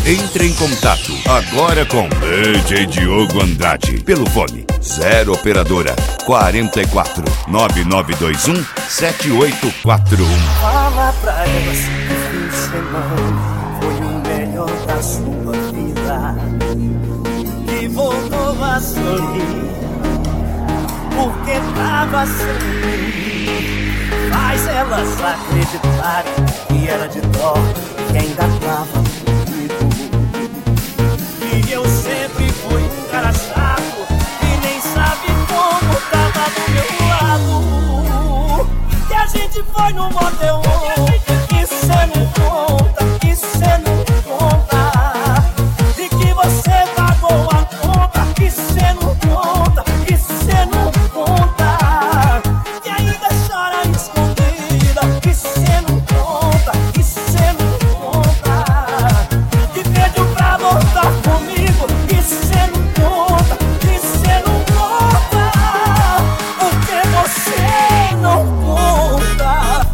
Entre em contato agora com DJ Diogo Andrade pelo fone 0 operadora 44 9921 7841. Fala pra elas que o fim de semana foi o melhor da sua vida, que voltou a sorrir porque tava sem mim. Faz elas acreditarem que era de dó, que ainda tava comigo. E eu sempre fui um cara chato que nem sabe como tava do meu lado. Que a gente foi no motel, que cê não conta, que cê não conta. De que você pagou a conta, que cê não conta, que cê não conta. Que ainda chora escondida, que cê não conta, que cê não conta. Que pediu pra voltar comigo, que cê não conta, que cê não conta. Porque você não conta.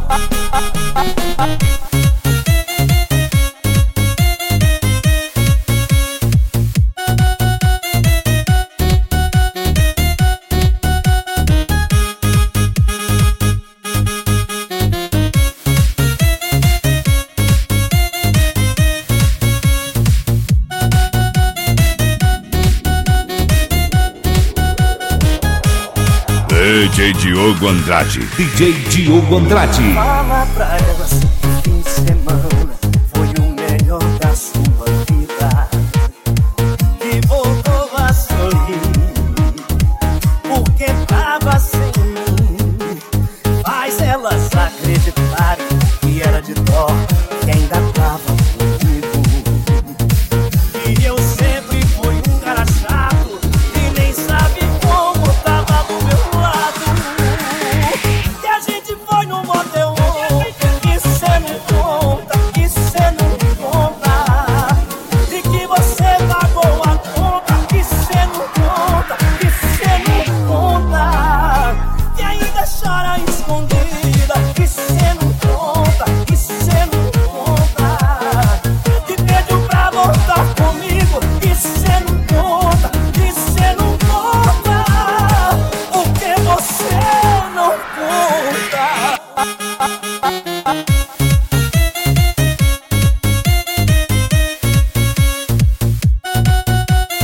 DJ Diogo Andrade. DJ Diogo Andrade. Fala pra elas que o fim de semana foi o melhor da sua vida, que voltou a sorrir porque tava sem mim. Faz elas acreditarem que era de dó, que ainda tava comigo. E eu sempre fui um cara chato que nem sabe como tava do meu lado. Que a gente foi no motel, que cê não conta, que cê não conta. De que você pagou a conta, que cê não conta, que cê não conta. Que ainda chora escondida, que cê não conta, que cê não conta. Que pediu pra voltar comigo, que cê não conta, que cê não conta. Porque você não conta.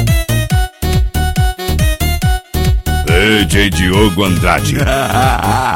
DJ Diogo Andrade.